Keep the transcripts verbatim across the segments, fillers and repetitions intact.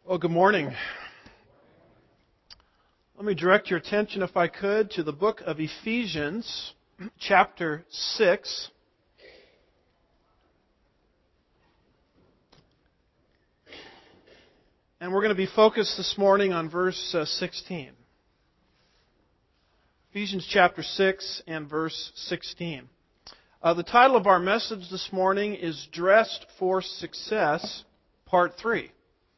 Well, good morning. Let me direct your attention, if I could, to the book of Ephesians, chapter six. And we're going to be focused this morning on verse uh, sixteen. Ephesians chapter six and verse sixteen. Uh, the title of our message this morning is Dressed for Success, Part three.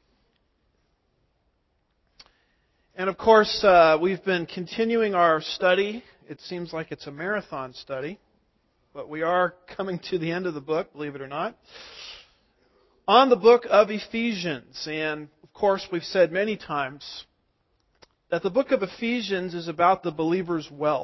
And of course, uh, we've been continuing our study. It seems like it's a marathon study, but we are coming to the end of the book, believe it or not, on the book of Ephesians. And of course, we've said many times that the book of Ephesians is about the believer's wealth.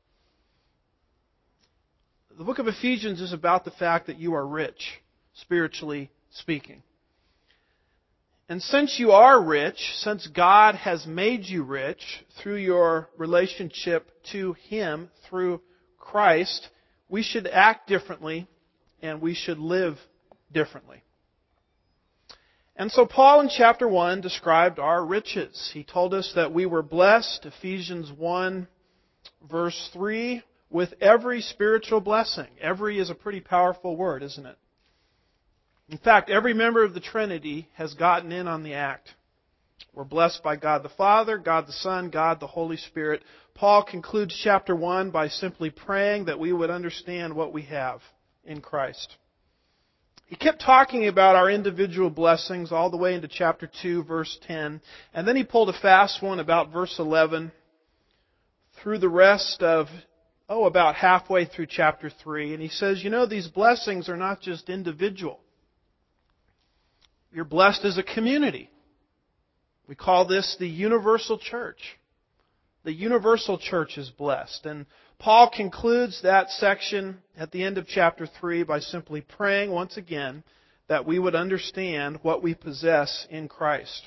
The book of Ephesians is about the fact that you are rich, spiritually speaking. And since you are rich, since God has made you rich through your relationship to Him through Christ, we should act differently and we should live differently. And so Paul in chapter one described our riches. He told us that we were blessed, Ephesians one verse three, with every spiritual blessing. Every is a pretty powerful word, isn't it? In fact, every member of the Trinity has gotten in on the act. We're blessed by God the Father, God the Son, God the Holy Spirit. Paul concludes chapter one by simply praying that we would understand what we have in Christ. He kept talking about our individual blessings all the way into chapter two, verse ten. And then he pulled a fast one about verse eleven through the rest of, oh, about halfway through chapter three. And he says, you know, these blessings are not just individual. You're blessed as a community. We call this the universal church. The universal church is blessed. And Paul concludes that section at the end of chapter three by simply praying once again that we would understand what we possess in Christ.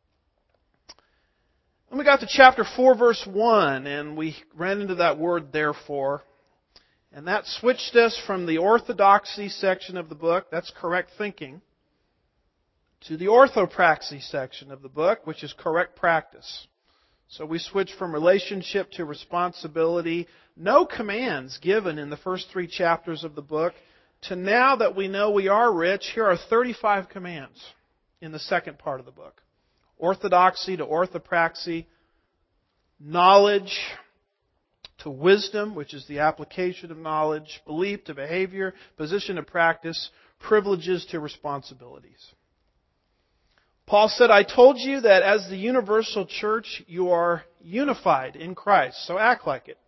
And we got to chapter four, verse one, and we ran into that word therefore. And that switched us from the orthodoxy section of the book, that's correct thinking, to the orthopraxy section of the book, which is correct practice. So we switch from relationship to responsibility. No commands given in the first three chapters of the book, to now that we know we are rich, here are thirty-five commands in the second part of the book. Orthodoxy to orthopraxy, knowledge to wisdom, which is the application of knowledge, belief to behavior, position to practice, privileges to responsibilities. Paul said, I told you that as the universal church, you are unified in Christ. So act like it.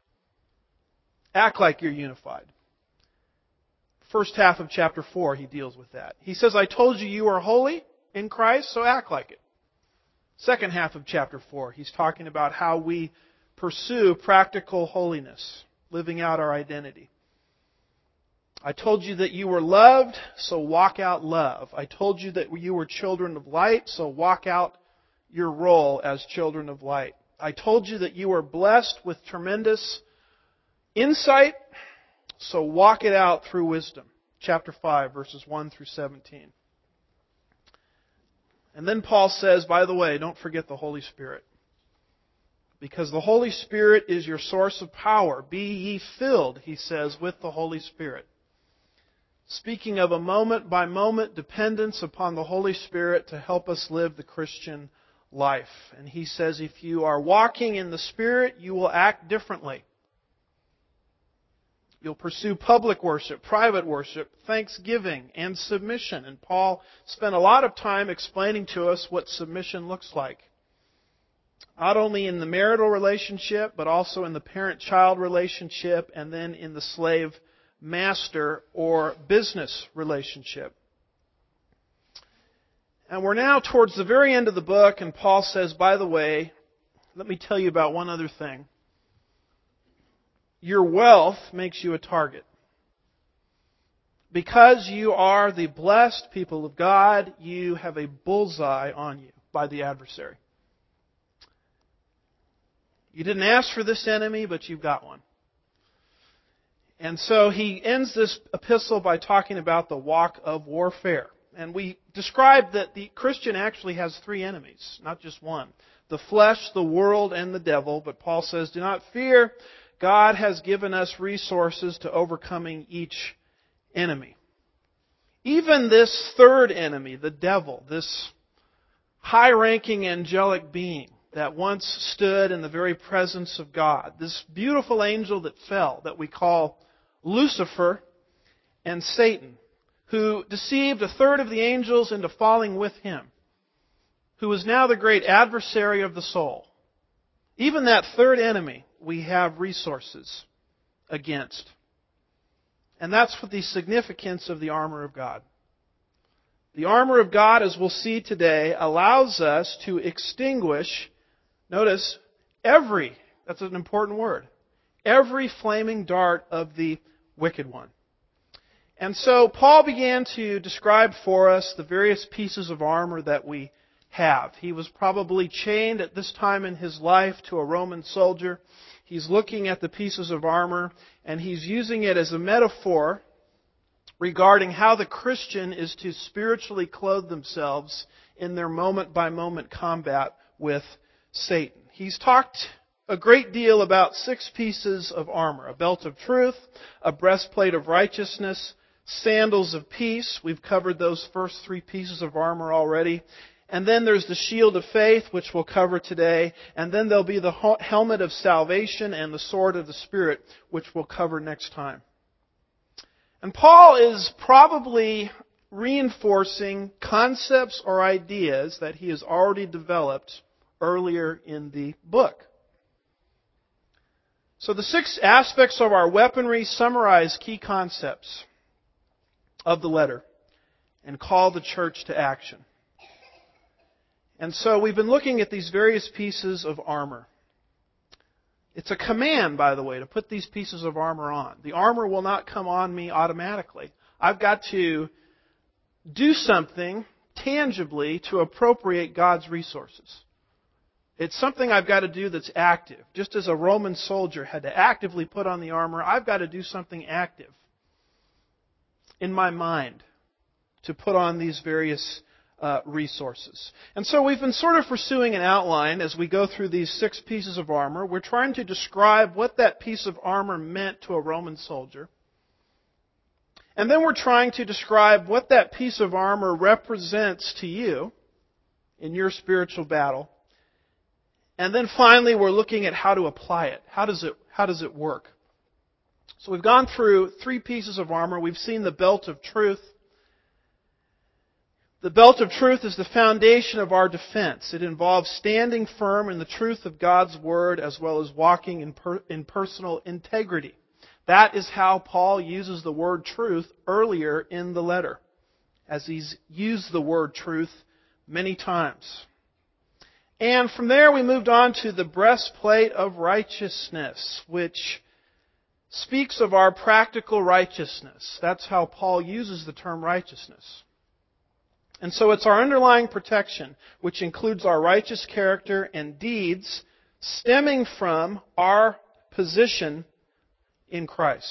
Act like you're unified. First half of chapter four, he deals with that. He says, I told you you are holy in Christ, so act like it. Second half of chapter four, he's talking about how we pursue practical holiness, living out our identity. I told you that you were loved, so walk out love. I told you that you were children of light, so walk out your role as children of light. I told you that you were blessed with tremendous insight, so walk it out through wisdom. Chapter five, verses one through seventeen. And then Paul says, by the way, don't forget the Holy Spirit. Because the Holy Spirit is your source of power. Be ye filled, he says, with the Holy Spirit. Speaking of a moment-by-moment dependence upon the Holy Spirit to help us live the Christian life. And he says if you are walking in the Spirit, you will act differently. You'll pursue public worship, private worship, thanksgiving, and submission. And Paul spent a lot of time explaining to us what submission looks like. Not only in the marital relationship, but also in the parent-child relationship, and then in the slave-master or business relationship. And we're now towards the very end of the book, and Paul says, by the way, let me tell you about one other thing. Your wealth makes you a target. Because you are the blessed people of God, you have a bullseye on you by the adversary. You didn't ask for this enemy, but you've got one. And so he ends this epistle by talking about the walk of warfare. And we described that the Christian actually has three enemies, not just one. The flesh, the world, and the devil. But Paul says, do not fear. God has given us resources to overcoming each enemy. Even this third enemy, the devil, this high-ranking angelic being that once stood in the very presence of God, this beautiful angel that fell, that we call Lucifer and Satan, who deceived a third of the angels into falling with him, who is now the great adversary of the soul. Even that third enemy we have resources against. And that's what the significance of the armor of God. The armor of God, as we'll see today, allows us to extinguish, notice, every, that's an important word, every flaming dart of the wicked one. And so Paul began to describe for us the various pieces of armor that we have. He was probably chained at this time in his life to a Roman soldier. He's looking at the pieces of armor, and he's using it as a metaphor regarding how the Christian is to spiritually clothe themselves in their moment-by-moment combat with Satan. He's talked a great deal about six pieces of armor: a belt of truth, a breastplate of righteousness, sandals of peace. We've covered those first three pieces of armor already. And then there's the shield of faith, which we'll cover today. And then there'll be the helmet of salvation and the sword of the Spirit, which we'll cover next time. And Paul is probably reinforcing concepts or ideas that he has already developed earlier in the book. So the six aspects of our weaponry summarize key concepts of the letter and call the church to action. And so we've been looking at these various pieces of armor. It's a command, by the way, to put these pieces of armor on. The armor will not come on me automatically. I've got to do something tangibly to appropriate God's resources. It's something I've got to do that's active. Just as a Roman soldier had to actively put on the armor, I've got to do something active in my mind to put on these various uh, resources. And so we've been sort of pursuing an outline as we go through these six pieces of armor. We're trying to describe what that piece of armor meant to a Roman soldier. And then we're trying to describe what that piece of armor represents to you in your spiritual battle. And then finally, we're looking at how to apply it. How does it, how does it work? So we've gone through three pieces of armor. We've seen the belt of truth. The belt of truth is the foundation of our defense. It involves standing firm in the truth of God's Word as well as walking in, per, in personal integrity. That is how Paul uses the word truth earlier in the letter, as he's used the word truth many times. And from there we moved on to the breastplate of righteousness, which speaks of our practical righteousness. That's how Paul uses the term righteousness. And so it's our underlying protection, which includes our righteous character and deeds stemming from our position in Christ.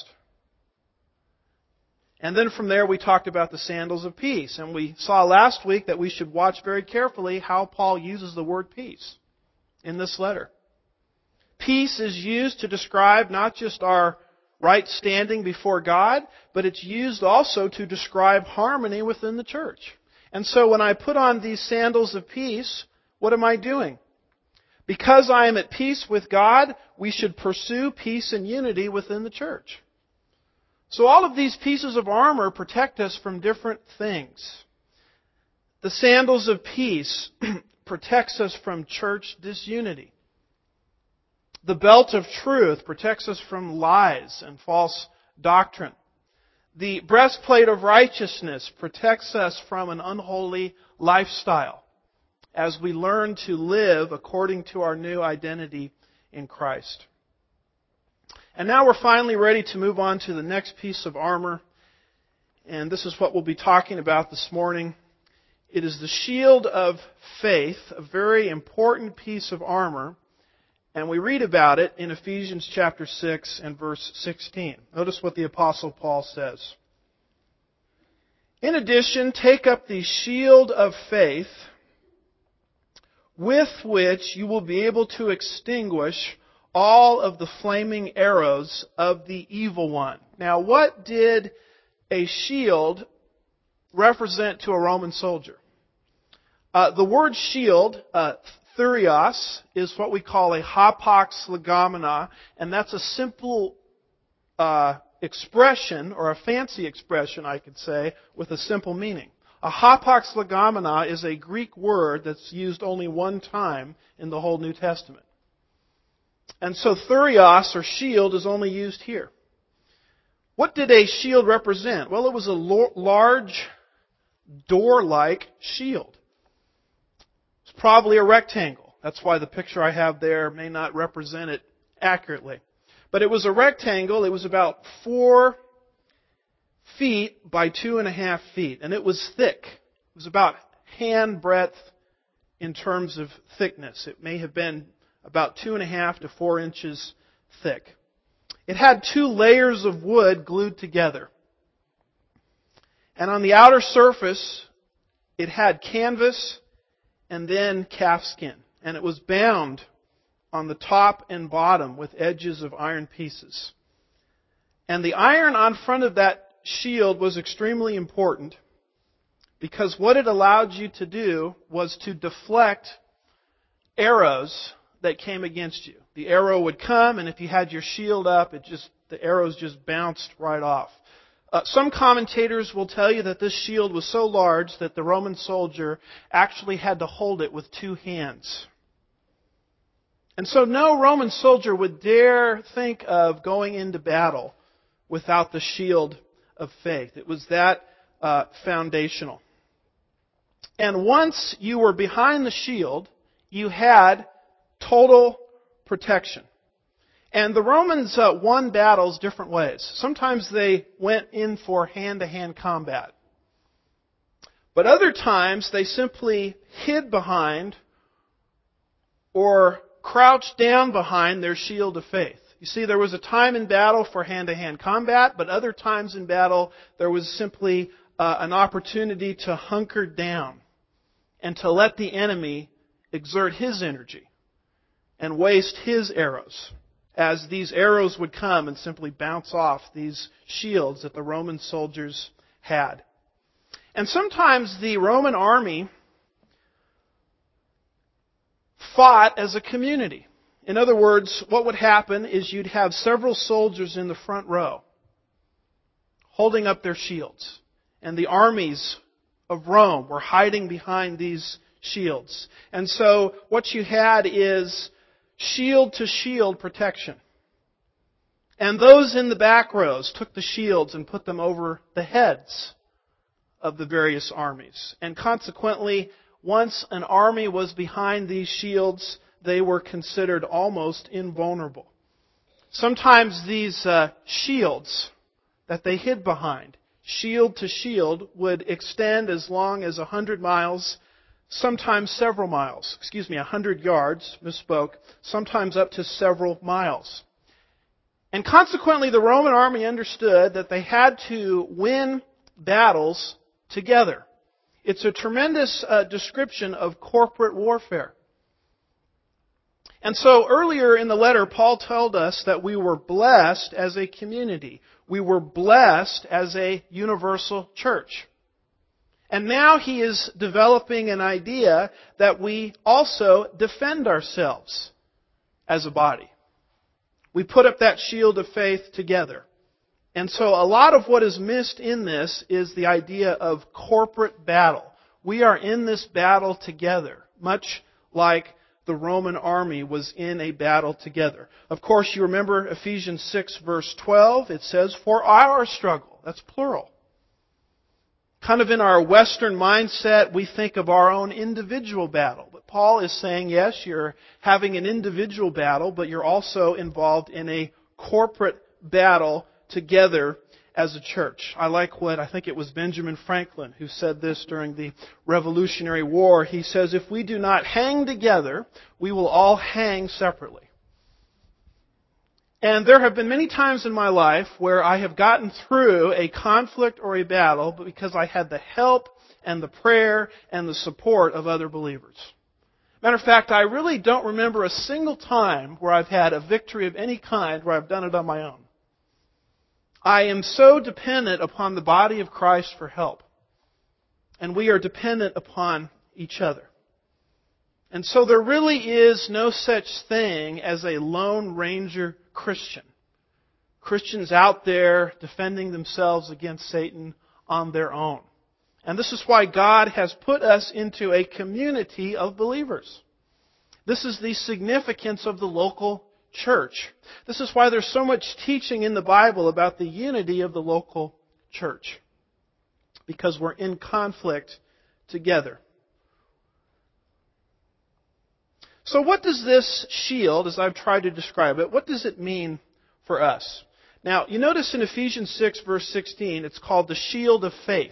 And then from there we talked about the sandals of peace. And we saw last week that we should watch very carefully how Paul uses the word peace in this letter. Peace is used to describe not just our right standing before God, but it's used also to describe harmony within the church. And so when I put on these sandals of peace, what am I doing? Because I am at peace with God, we should pursue peace and unity within the church. So all of these pieces of armor protect us from different things. The sandals of peace protects us from church disunity. The belt of truth protects us from lies and false doctrine. The breastplate of righteousness protects us from an unholy lifestyle as we learn to live according to our new identity in Christ. And now we're finally ready to move on to the next piece of armor. And this is what we'll be talking about this morning. It is the shield of faith, a very important piece of armor. And we read about it in Ephesians chapter six and verse sixteen. Notice what the Apostle Paul says. In addition, take up the shield of faith, with which you will be able to extinguish all of the flaming arrows of the evil one. Now, what did a shield represent to a Roman soldier? Uh, the word shield, uh, thurios, is what we call a hapax legomena, and that's a simple uh, expression, or a fancy expression, I could say, with a simple meaning. A hapax legomena is a Greek word that's used only one time in the whole New Testament. And so thurios, or shield, is only used here. What did a shield represent? Well, it was a large, door-like shield. It's probably a rectangle. That's why the picture I have there may not represent it accurately. But it was a rectangle. It was about four feet by two and a half feet. And it was thick. It was about hand breadth in terms of thickness. It may have been about two and a half to four inches thick. It had two layers of wood glued together. And on the outer surface, it had canvas and then calfskin. And it was bound on the top and bottom with edges of iron pieces. And the iron on front of that shield was extremely important because what it allowed you to do was to deflect arrows that came against you. The arrow would come, and if you had your shield up, it just the arrows just bounced right off. Uh, some commentators will tell you that this shield was so large that the Roman soldier actually had to hold it with two hands. And so no Roman soldier would dare think of going into battle without the shield of faith. It was that uh, foundational. And once you were behind the shield, you had total protection. And the Romans uh, won battles different ways. Sometimes they went in for hand-to-hand combat. But other times they simply hid behind or crouched down behind their shield of faith. You see, there was a time in battle for hand-to-hand combat, but other times in battle there was simply uh, an opportunity to hunker down and to let the enemy exert his energy and waste his arrows, as these arrows would come and simply bounce off these shields that the Roman soldiers had. And sometimes the Roman army fought as a community. In other words, what would happen is you'd have several soldiers in the front row holding up their shields. And the armies of Rome were hiding behind these shields. And so what you had is shield-to-shield protection. And those in the back rows took the shields and put them over the heads of the various armies. And consequently, once an army was behind these shields, they were considered almost invulnerable. Sometimes these uh, shields that they hid behind, shield to shield, would extend as long as one hundred miles, sometimes several miles. Excuse me, one hundred yards, misspoke, sometimes up to several miles. And consequently, the Roman army understood that they had to win battles together. It's a tremendous uh, description of corporate warfare. And so earlier in the letter, Paul told us that we were blessed as a community. We were blessed as a universal church. And now he is developing an idea that we also defend ourselves as a body. We put up that shield of faith together. And so a lot of what is missed in this is the idea of corporate battle. We are in this battle together, much like the Roman army was in a battle together. Of course, you remember Ephesians six verse twelve. It says, "For our struggle." That's plural. Kind of in our Western mindset, we think of our own individual battle. But Paul is saying, yes, you're having an individual battle, but you're also involved in a corporate battle together as a church. I like what, I think it was Benjamin Franklin who said this during the Revolutionary War. He says, if we do not hang together, we will all hang separately. And there have been many times in my life where I have gotten through a conflict or a battle because I had the help and the prayer and the support of other believers. Matter of fact, I really don't remember a single time where I've had a victory of any kind where I've done it on my own. I am so dependent upon the body of Christ for help. And we are dependent upon each other. And so there really is no such thing as a Lone Ranger Christian. Christians out there defending themselves against Satan on their own. And this is why God has put us into a community of believers. This is the significance of the local church. This is why there's so much teaching in the Bible about the unity of the local church. Because we're in conflict together. So what does this shield, as I've tried to describe it, what does it mean for us? Now, you notice in Ephesians six, verse sixteen, it's called the shield of faith.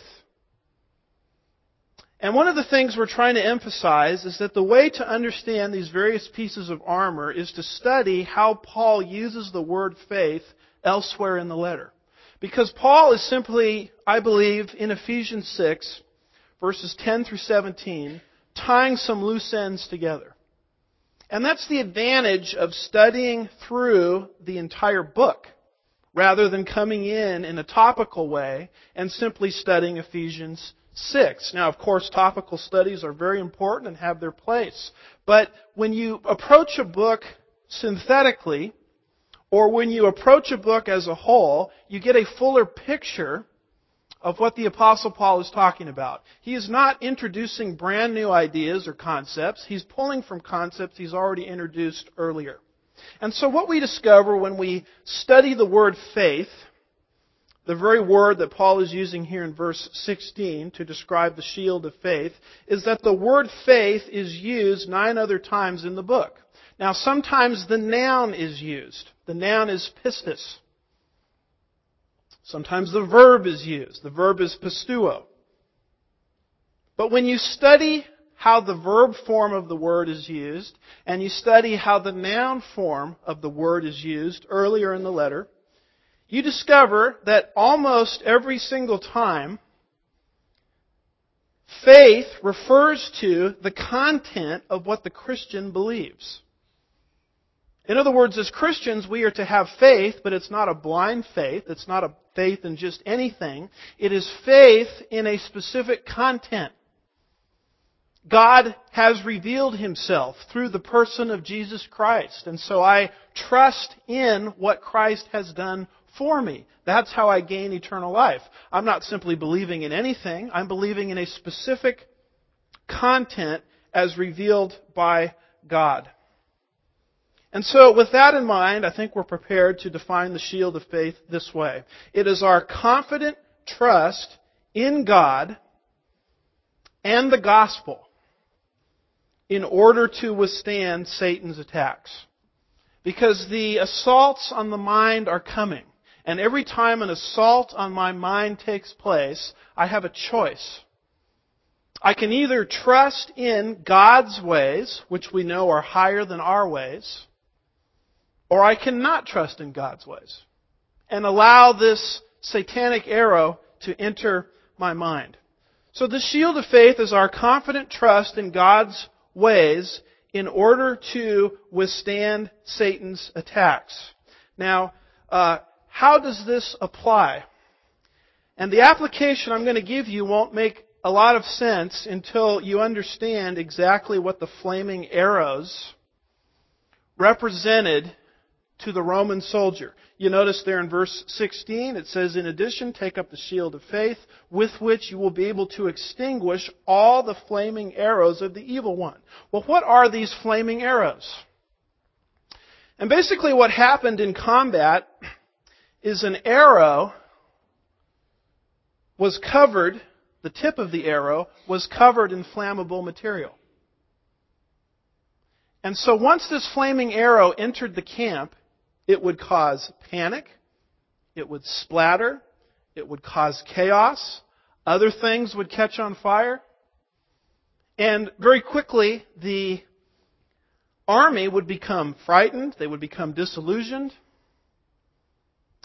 And one of the things we're trying to emphasize is that the way to understand these various pieces of armor is to study how Paul uses the word faith elsewhere in the letter. Because Paul is simply, I believe, in Ephesians six, verses ten through seventeen, tying some loose ends together. And that's the advantage of studying through the entire book, rather than coming in in a topical way and simply studying Ephesians six. Now, of course, topical studies are very important and have their place. But when you approach a book synthetically, or when you approach a book as a whole, you get a fuller picture of what the Apostle Paul is talking about. He is not introducing brand new ideas or concepts. He's pulling from concepts he's already introduced earlier. And so what we discover when we study the word faith, the very word that Paul is using here in verse sixteen to describe the shield of faith, is that the word faith is used nine other times in the book. Now, sometimes the noun is used. The noun is pistis. Sometimes the verb is used. The verb is pistuo. But when you study how the verb form of the word is used, and you study how the noun form of the word is used earlier in the letter, you discover that almost every single time, faith refers to the content of what the Christian believes. In other words, as Christians, we are to have faith, but it's not a blind faith. It's not a faith in just anything. It is faith in a specific content. God has revealed Himself through the person of Jesus Christ. And so I trust in what Christ has done for me. That's how I gain eternal life. I'm not simply believing in anything. I'm believing in a specific content as revealed by God. And so with that in mind, I think we're prepared to define the shield of faith this way. It is our confident trust in God and the gospel in order to withstand Satan's attacks. Because the assaults on the mind are coming. And every time an assault on my mind takes place, I have a choice. I can either trust in God's ways, which we know are higher than our ways, or I cannot trust in God's ways and allow this satanic arrow to enter my mind. So the shield of faith is our confident trust in God's ways in order to withstand Satan's attacks. Now, uh, how does this apply? And the application I'm going to give you won't make a lot of sense until you understand exactly what the flaming arrows represented to the Roman soldier. You notice there in verse sixteen, it says, "In addition, take up the shield of faith, with which you will be able to extinguish all the flaming arrows of the evil one." Well, what are these flaming arrows? And basically what happened in combat is an arrow was covered, the tip of the arrow was covered in flammable material. And so once this flaming arrow entered the camp, it would cause panic, it would splatter, it would cause chaos, other things would catch on fire, and very quickly the army would become frightened, they would become disillusioned,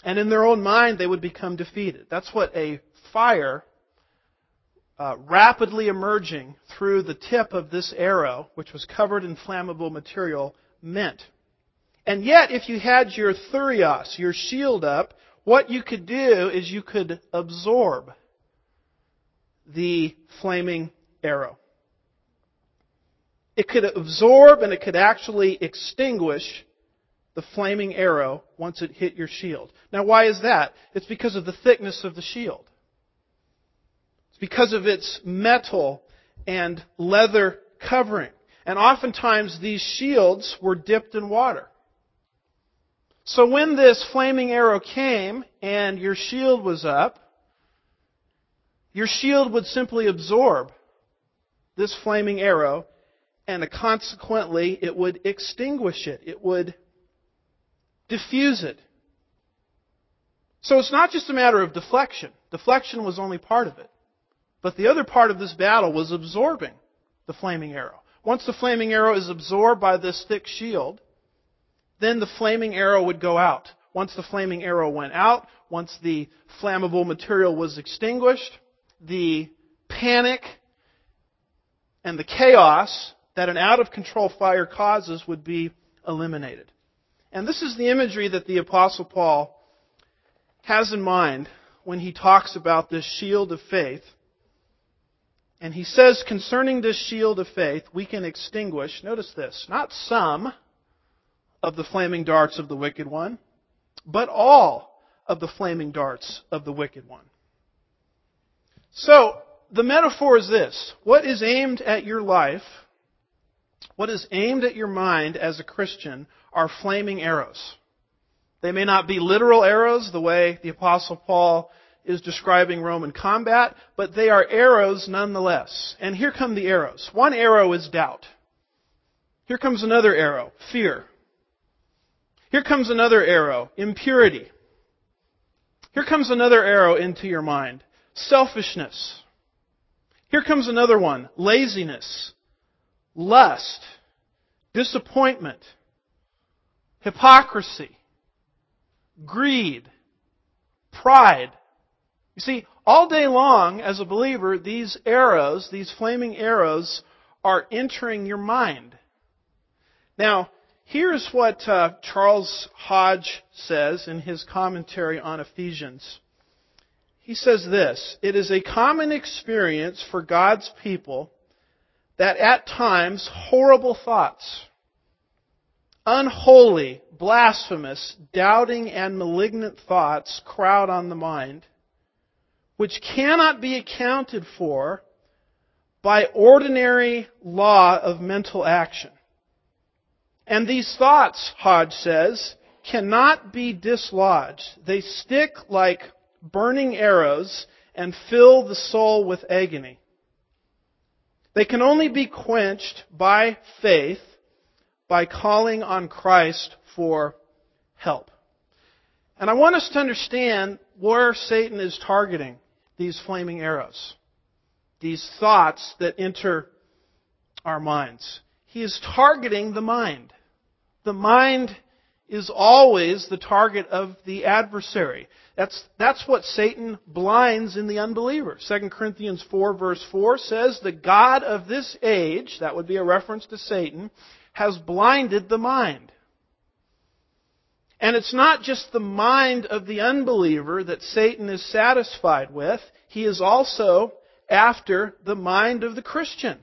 And in their own mind, they would become defeated. That's what a fire uh, rapidly emerging through the tip of this arrow, which was covered in flammable material, meant. And yet, if you had your thurios, your shield up, what you could do is you could absorb the flaming arrow. It could absorb and it could actually extinguish the flaming arrow once it hit your shield. Now, why is that? It's because of the thickness of the shield. It's because of its metal and leather covering. And oftentimes these shields were dipped in water. So when this flaming arrow came and your shield was up, your shield would simply absorb this flaming arrow, and consequently it would extinguish it. It would diffuse it. So it's not just a matter of deflection. Deflection was only part of it. But the other part of this battle was absorbing the flaming arrow. Once the flaming arrow is absorbed by this thick shield, then the flaming arrow would go out. Once the flaming arrow went out, once the flammable material was extinguished, the panic and the chaos that an out-of-control fire causes would be eliminated. And this is the imagery that the Apostle Paul has in mind when he talks about this shield of faith. And he says, concerning this shield of faith, we can extinguish, notice this, not some of the flaming darts of the wicked one, but all of the flaming darts of the wicked one. So, the metaphor is this. What is aimed at your life, what is aimed at your mind as a Christian, are flaming arrows. They may not be literal arrows the way the Apostle Paul is describing Roman combat, but they are arrows nonetheless. And here come the arrows. One arrow is doubt. Here comes another arrow, fear. Here comes another arrow, impurity. Here comes another arrow into your mind, selfishness. Here comes another one, laziness, lust, disappointment, hypocrisy, greed, pride. You see, all day long, as a believer, these arrows, these flaming arrows, are entering your mind. Now, here's what uh, Charles Hodge says in his commentary on Ephesians. He says this, "It is a common experience for God's people that at times horrible thoughts, unholy, blasphemous, doubting, and malignant thoughts crowd on the mind, which cannot be accounted for by ordinary law of mental action. And these thoughts," Hodge says, "cannot be dislodged. They stick like burning arrows and fill the soul with agony. They can only be quenched by faith, by calling on Christ for help." And I want us to understand where Satan is targeting these flaming arrows, these thoughts that enter our minds. He is targeting the mind. The mind is always the target of the adversary. That's, that's what Satan blinds in the unbeliever. Second Corinthians four verse four says, "The God of this age," that would be a reference to Satan, "has blinded the mind." And it's not just the mind of the unbeliever that Satan is satisfied with. He is also after the mind of the Christian.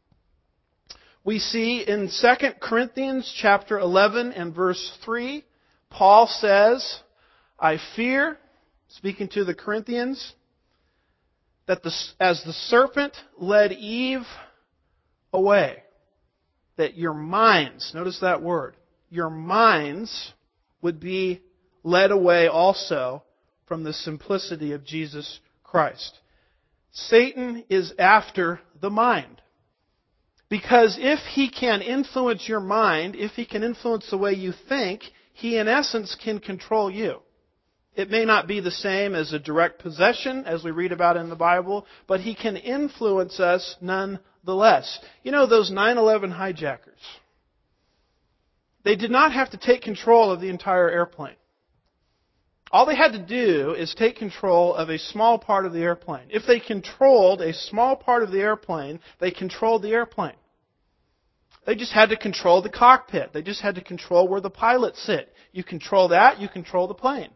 We see in Second Corinthians chapter eleven and verse three, Paul says, "I fear," speaking to the Corinthians, "that the, as the serpent led Eve away, that your minds," notice that word, "your minds would be led away also from the simplicity of Jesus Christ." Satan is after the mind. Because if he can influence your mind, if he can influence the way you think, he in essence can control you. It may not be the same as a direct possession, as we read about in the Bible, but he can influence us nonetheless. You know those nine eleven hijackers? They did not have to take control of the entire airplane. All they had to do is take control of a small part of the airplane. If they controlled a small part of the airplane, they controlled the airplane. They just had to control the cockpit. They just had to control where the pilots sit. You control that, you control the plane.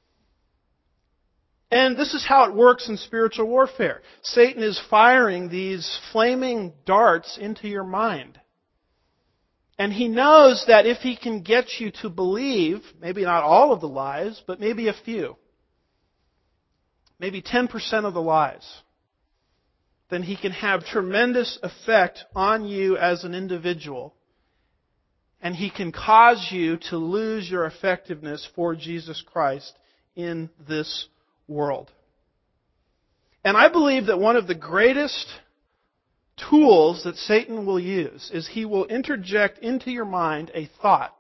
And this is how it works in spiritual warfare. Satan is firing these flaming darts into your mind. And he knows that if he can get you to believe, maybe not all of the lies, but maybe a few, maybe ten percent of the lies, then he can have tremendous effect on you as an individual. And he can cause you to lose your effectiveness for Jesus Christ in this world. And I believe that one of the greatest tools that Satan will use is he will interject into your mind a thought.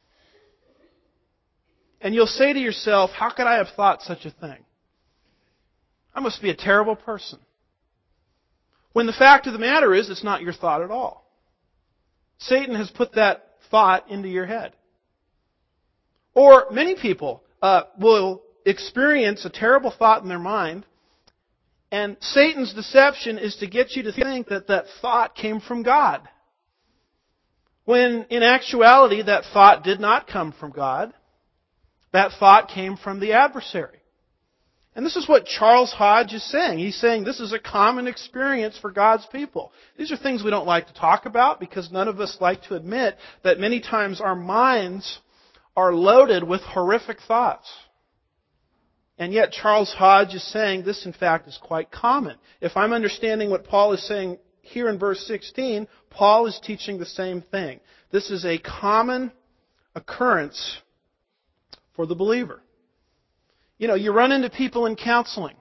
And you'll say to yourself, how could I have thought such a thing? I must be a terrible person. When the fact of the matter is, it's not your thought at all. Satan has put that thought into your head. Or many people uh, will experience a terrible thought in their mind, and Satan's deception is to get you to think that that thought came from God. When in actuality that thought did not come from God. That thought came from the adversary. And this is what Charles Hodge is saying. He's saying this is a common experience for God's people. These are things we don't like to talk about because none of us like to admit that many times our minds are loaded with horrific thoughts. And yet Charles Hodge is saying this, in fact, is quite common. If I'm understanding what Paul is saying here in verse sixteen, Paul is teaching the same thing. This is a common occurrence for the believer. You know, you run into people in counseling,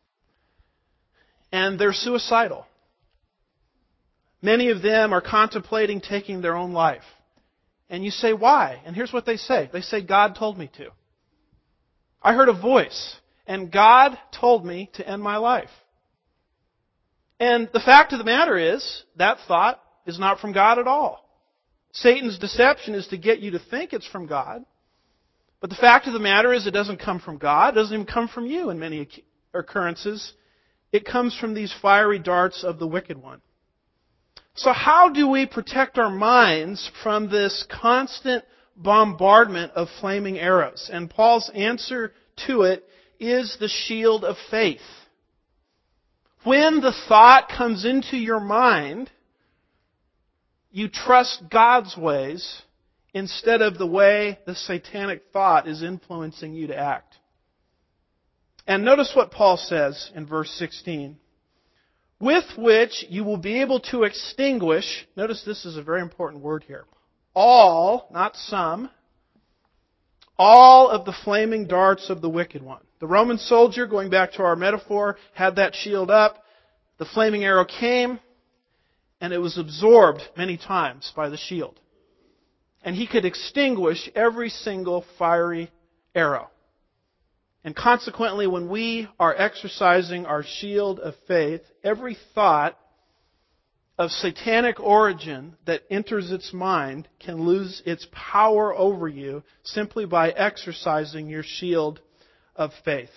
and they're suicidal. Many of them are contemplating taking their own life. And you say, why? And here's what they say. They say, God told me to. I heard a voice, and God told me to end my life. And the fact of the matter is, that thought is not from God at all. Satan's deception is to get you to think it's from God. But the fact of the matter is, it doesn't come from God. It doesn't even come from you in many occurrences. It comes from these fiery darts of the wicked one. So how do we protect our minds from this constant bombardment of flaming arrows? And Paul's answer to it is the shield of faith. When the thought comes into your mind, you trust God's ways instead of the way the satanic thought is influencing you to act. And notice what Paul says in verse sixteen. With which you will be able to extinguish, notice this is a very important word here, all, not some, all of the flaming darts of the wicked one. The Roman soldier, going back to our metaphor, had that shield up. The flaming arrow came, and it was absorbed many times by the shield. And he could extinguish every single fiery arrow. And consequently, when we are exercising our shield of faith, every thought of satanic origin that enters its mind can lose its power over you simply by exercising your shield of faith.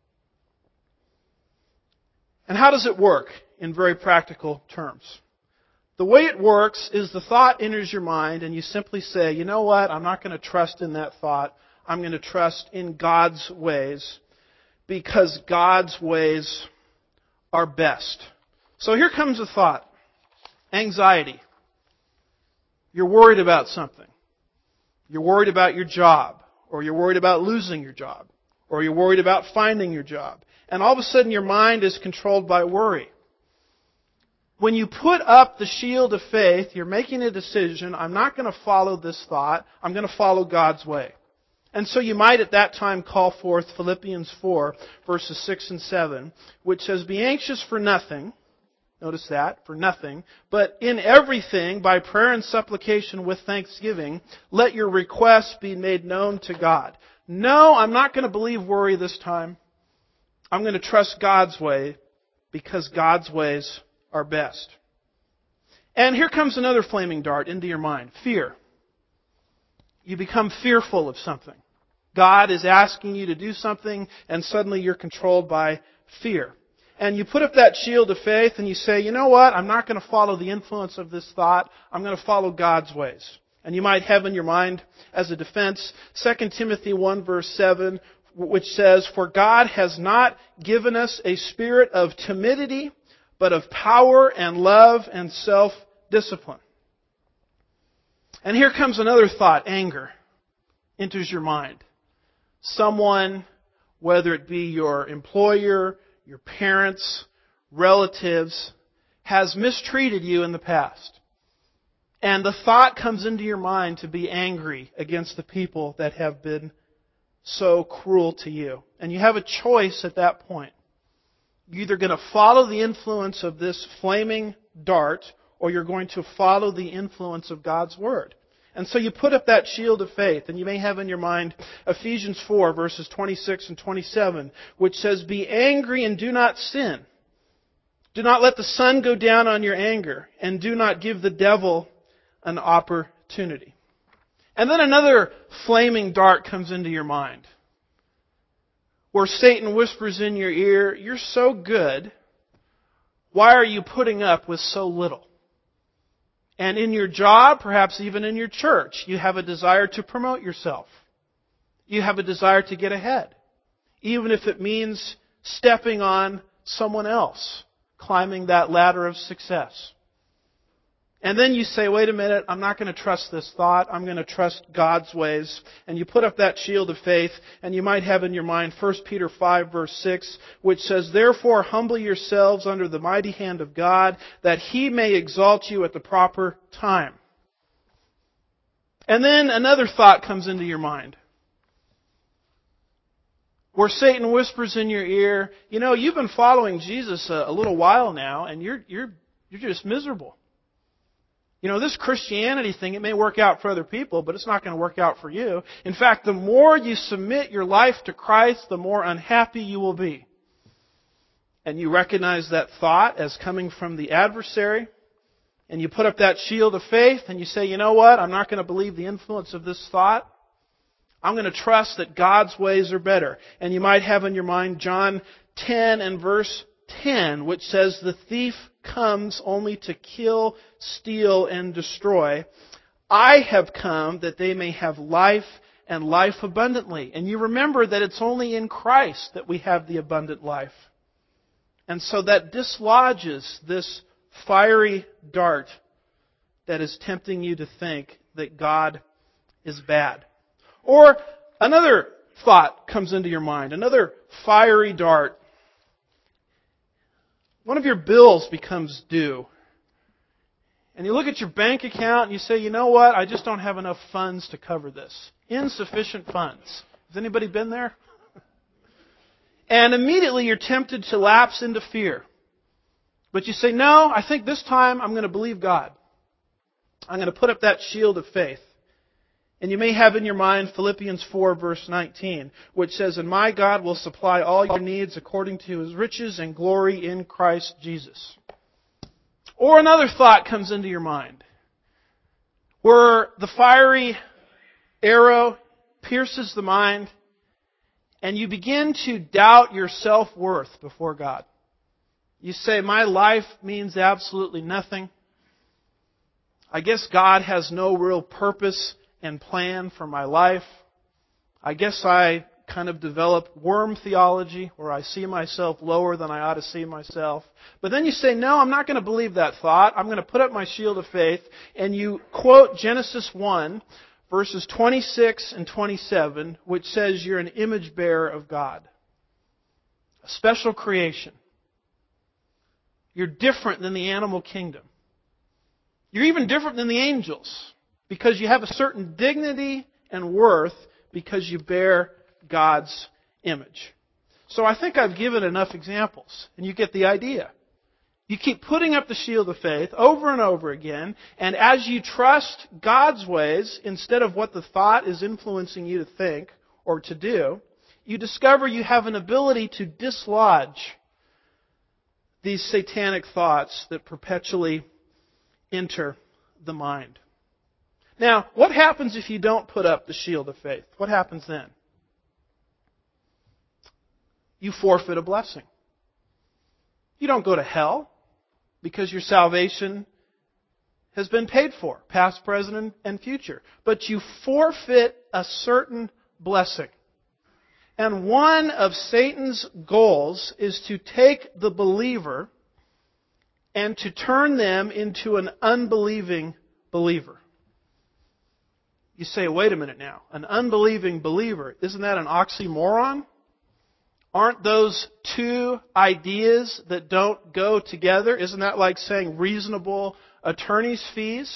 And how does it work in very practical terms? The way it works is the thought enters your mind and you simply say, you know what, I'm not going to trust in that thought. I'm going to trust in God's ways because God's ways are best. So here comes a thought. Anxiety. You're worried about something. You're worried about your job, or you're worried about losing your job, or you're worried about finding your job. And all of a sudden your mind is controlled by worry. When you put up the shield of faith, you're making a decision, I'm not going to follow this thought, I'm going to follow God's way. And so you might at that time call forth Philippians four, verses six and seven, which says, be anxious for nothing. Notice that, for nothing. But in everything, by prayer and supplication with thanksgiving, let your requests be made known to God. No, I'm not going to believe worry this time. I'm going to trust God's way because God's ways are best. And here comes another flaming dart into your mind. Fear. You become fearful of something. God is asking you to do something, and suddenly you're controlled by fear. And you put up that shield of faith and you say, you know what, I'm not going to follow the influence of this thought. I'm going to follow God's ways. And you might have in your mind as a defense, Second Timothy one verse seven, which says, "For God has not given us a spirit of timidity, but of power and love and self-discipline." And here comes another thought, anger, enters your mind. Someone, whether it be your employer, your parents, relatives, has mistreated you in the past. And the thought comes into your mind to be angry against the people that have been so cruel to you. And you have a choice at that point. You're either going to follow the influence of this flaming dart, or you're going to follow the influence of God's Word. And so you put up that shield of faith, and you may have in your mind Ephesians four, verses twenty-six and twenty-seven, which says, "Be angry and do not sin. Do not let the sun go down on your anger, and do not give the devil an opportunity." And then another flaming dart comes into your mind, where Satan whispers in your ear, "You're so good. Why are you putting up with so little?" And in your job, perhaps even in your church, you have a desire to promote yourself. You have a desire to get ahead, even if it means stepping on someone else, climbing that ladder of success. And then you say, wait a minute, I'm not going to trust this thought. I'm going to trust God's ways. And you put up that shield of faith, and you might have in your mind First Peter five, verse six, which says, "Therefore humble yourselves under the mighty hand of God, that He may exalt you at the proper time." And then another thought comes into your mind, where Satan whispers in your ear, you know, you've been following Jesus a, a little while now, and you're you're you're just miserable. You know, this Christianity thing, it may work out for other people, but it's not going to work out for you. In fact, the more you submit your life to Christ, the more unhappy you will be. And you recognize that thought as coming from the adversary, and you put up that shield of faith, and you say, you know what, I'm not going to believe the influence of this thought. I'm going to trust that God's ways are better. And you might have in your mind John ten and verse ten, which says, "The thief comes only to kill, steal, and destroy. I have come that they may have life and life abundantly." And you remember that it's only in Christ that we have the abundant life. And so that dislodges this fiery dart that is tempting you to think that God is bad. Or another thought comes into your mind, another fiery dart. One of your bills becomes due. And you look at your bank account and you say, you know what, I just don't have enough funds to cover this. Insufficient funds. Has anybody been there? And immediately you're tempted to lapse into fear. But you say, no, I think this time I'm going to believe God. I'm going to put up that shield of faith. And you may have in your mind Philippians four, verse nineteen, which says, "And my God will supply all your needs according to His riches and glory in Christ Jesus." Or another thought comes into your mind, where the fiery arrow pierces the mind, and you begin to doubt your self-worth before God. You say, my life means absolutely nothing. I guess God has no real purpose and plan for my life. I guess I kind of developed worm theology, where I see myself lower than I ought to see myself. But then you say, no, I'm not going to believe that thought. I'm going to put up my shield of faith. And you quote Genesis one, verses twenty-six and twenty-seven, which says you're an image bearer of God. A special creation. You're different than the animal kingdom. You're even different than the angels, because you have a certain dignity and worth because you bear God's image. So I think I've given enough examples, and you get the idea. You keep putting up the shield of faith over and over again, and as you trust God's ways instead of what the thought is influencing you to think or to do, you discover you have an ability to dislodge these satanic thoughts that perpetually enter the mind. Now, what happens if you don't put up the shield of faith? What happens then? you forfeit a blessing. You don't go to hell because your salvation has been paid for, past, present, and future. But you forfeit a certain blessing. And one of Satan's goals is to take the believer and to turn them into an unbelieving believer. You say, wait a minute now, an unbelieving believer, isn't that an oxymoron? Aren't those two ideas that don't go together? Isn't that like saying reasonable attorney's fees?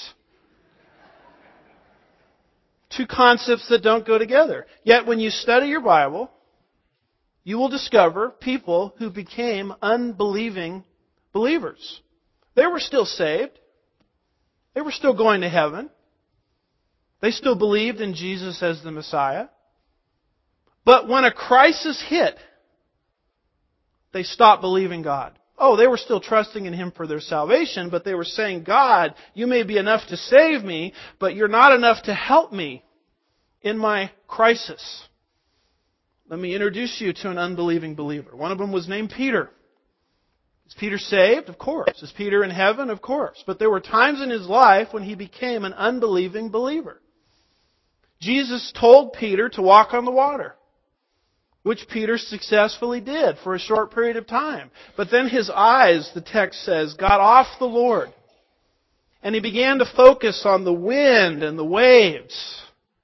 Two concepts that don't go together. Yet when you study your Bible, you will discover people who became unbelieving believers. They were still saved. They were still going to heaven. They still believed in Jesus as the Messiah. But when a crisis hit, they stopped believing God. Oh, they were still trusting in Him for their salvation, but they were saying, God, you may be enough to save me, but you're not enough to help me in my crisis. Let me introduce you to an unbelieving believer. One of them was named Peter. Is Peter saved? Of course. Is Peter in heaven? Of course. But there were times in his life when he became an unbelieving believer. Jesus told Peter to walk on the water, which Peter successfully did for a short period of time. But then his eyes, the text says, got off the Lord. And he began to focus on the wind and the waves.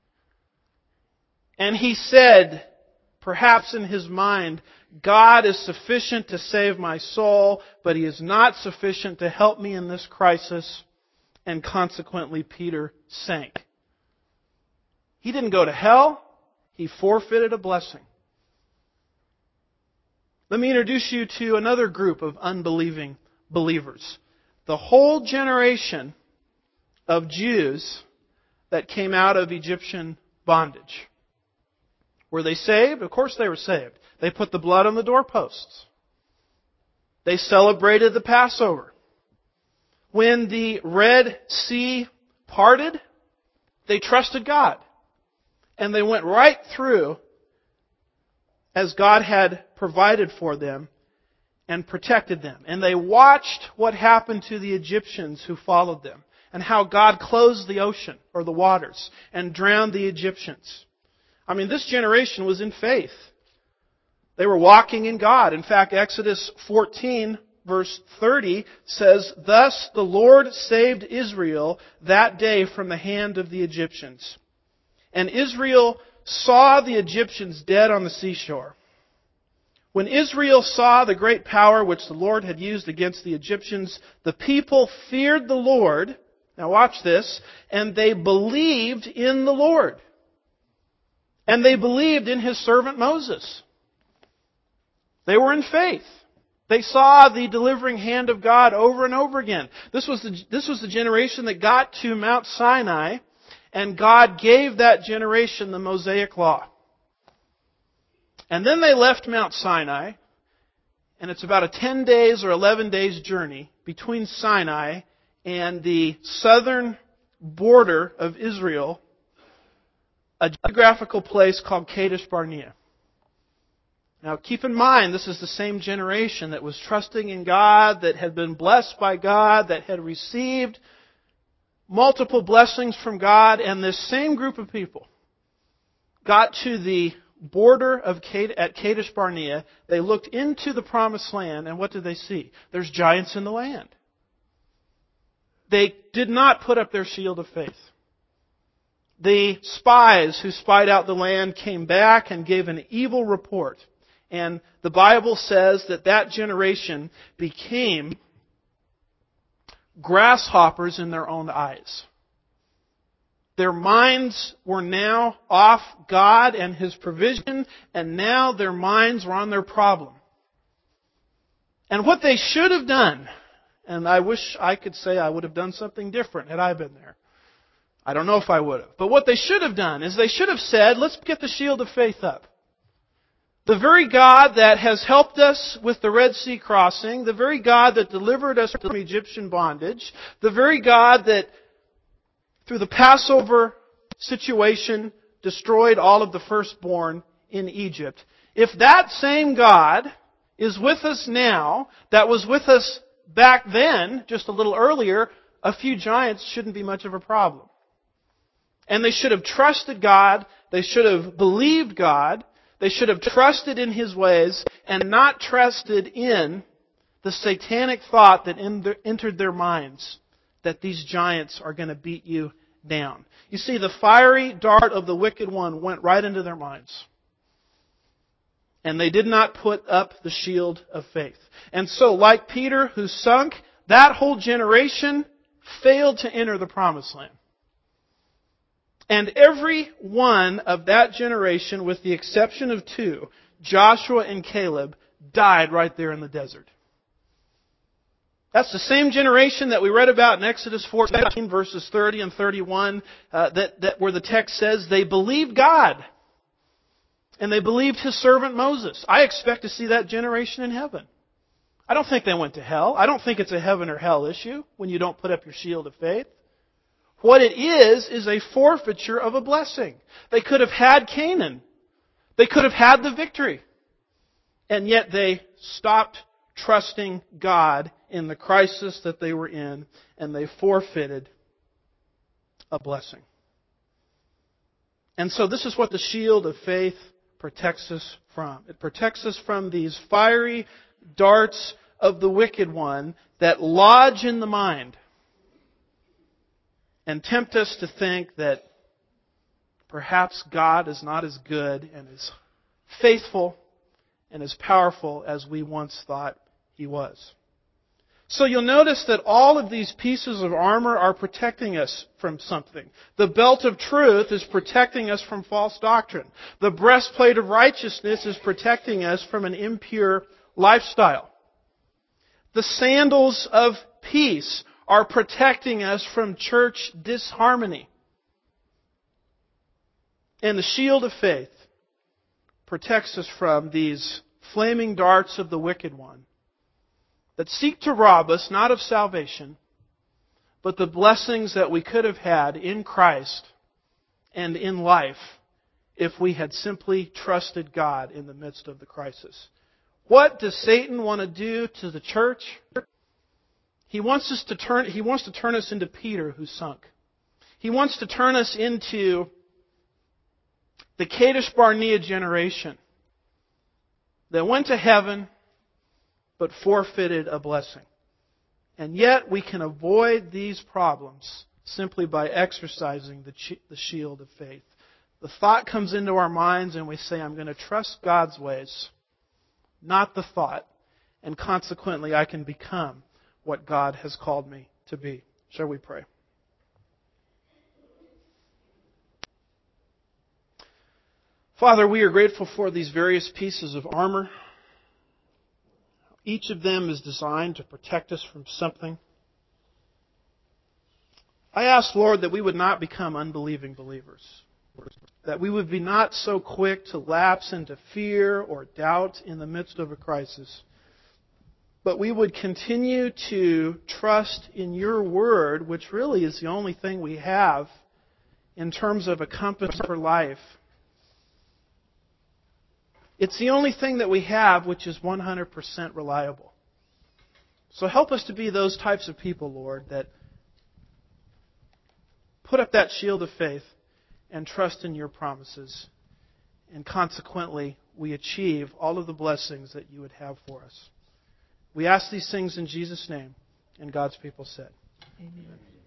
And he said, perhaps in his mind, God is sufficient to save my soul, but He is not sufficient to help me in this crisis. And consequently, Peter sank. He didn't go to hell. He forfeited a blessing. Let me introduce you to another group of unbelieving believers. The whole generation of Jews that came out of Egyptian bondage. Were they saved? Of course they were saved. They put the blood on the doorposts. They celebrated the Passover. When the Red Sea parted, they trusted God. And they went right through as God had provided for them and protected them. And they watched what happened to the Egyptians who followed them and how God closed the ocean or the waters and drowned the Egyptians. I mean, this generation was in faith. They were walking in God. In fact, Exodus fourteen, verse thirty says, "Thus the Lord saved Israel that day from the hand of the Egyptians. And Israel saw the Egyptians dead on the seashore. When Israel saw the great power which the Lord had used against the Egyptians, the people feared the Lord." Now watch this. "And they believed in the Lord. And they believed in His servant Moses." They were in faith. They saw the delivering hand of God over and over again. This was the, this was the generation that got to Mount Sinai, and God gave that generation the Mosaic Law. And then they left Mount Sinai, and it's about a ten days or eleven days journey between Sinai and the southern border of Israel, a geographical place called Kadesh Barnea. Now keep in mind, this is the same generation that was trusting in God, that had been blessed by God, that had received multiple blessings from God, and this same group of people got to the border of Kade- at Kadesh Barnea. They looked into the promised land, and what did they see? There's giants in the land. They did not put up their shield of faith. The spies who spied out the land came back and gave an evil report. And the Bible says that that generation became grasshoppers in their own eyes. Their minds were now off God and His provision, and now their minds were on their problem. And what they should have done, and I wish I could say I would have done something different had I been there. I don't know if I would have. But what they should have done is they should have said, let's get the shield of faith up. The very God that has helped us with the Red Sea crossing, the very God that delivered us from Egyptian bondage, the very God that, through the Passover situation, destroyed all of the firstborn in Egypt, If that same God is with us now, that was with us back then, just a little earlier, a few giants shouldn't be much of a problem. And they should have trusted God, they should have believed God, they should have trusted in His ways, and not trusted in the satanic thought that entered their minds that these giants are going to beat you down. You see, the fiery dart of the wicked one went right into their minds. And they did not put up the shield of faith. And so, like Peter, who sunk, that whole generation failed to enter the promised land. And every one of that generation, with the exception of two, Joshua and Caleb, died right there in the desert. That's the same generation that we read about in Exodus fourteen, verses thirty and thirty-one, uh, that, that where the text says they believed God. And they believed His servant Moses. I expect to see that generation in heaven. I don't think they went to hell. I don't think it's a heaven or hell issue when you don't put up your shield of faith. What it is, is a forfeiture of a blessing. They could have had Canaan. They could have had the victory. And yet they stopped trusting God in the crisis that they were in, and they forfeited a blessing. And so this is what the shield of faith protects us from. It protects us from these fiery darts of the wicked one that lodge in the mind and tempt us to think that perhaps God is not as good and as faithful and as powerful as we once thought He was. So you'll notice that all of these pieces of armor are protecting us from something. The belt of truth is protecting us from false doctrine. The breastplate of righteousness is protecting us from an impure lifestyle. The sandals of peace are protecting us from church disharmony. And the shield of faith protects us from these flaming darts of the wicked one that seek to rob us not of salvation, but the blessings that we could have had in Christ and in life if we had simply trusted God in the midst of the crisis. What does Satan want to do to the church? He wants us to turn, he wants to turn us into Peter who sunk. He wants to turn us into the Kadesh Barnea generation that went to heaven but forfeited a blessing. And yet we can avoid these problems simply by exercising the, the shield of faith. The thought comes into our minds and we say, I'm going to trust God's ways, not the thought, and consequently I can become what God has called me to be. Shall we pray? Father, we are grateful for these various pieces of armor. Each of them is designed to protect us from something. I ask, Lord, that we would not become unbelieving believers. That we would be not so quick to lapse into fear or doubt in the midst of a crisis. But we would continue to trust in Your Word, which really is the only thing we have in terms of a compass for life. It's the only thing that we have which is one hundred percent reliable. So help us to be those types of people, Lord, that put up that shield of faith and trust in Your promises. And consequently, we achieve all of the blessings that You would have for us. We ask these things in Jesus' name, and God's people said, Amen.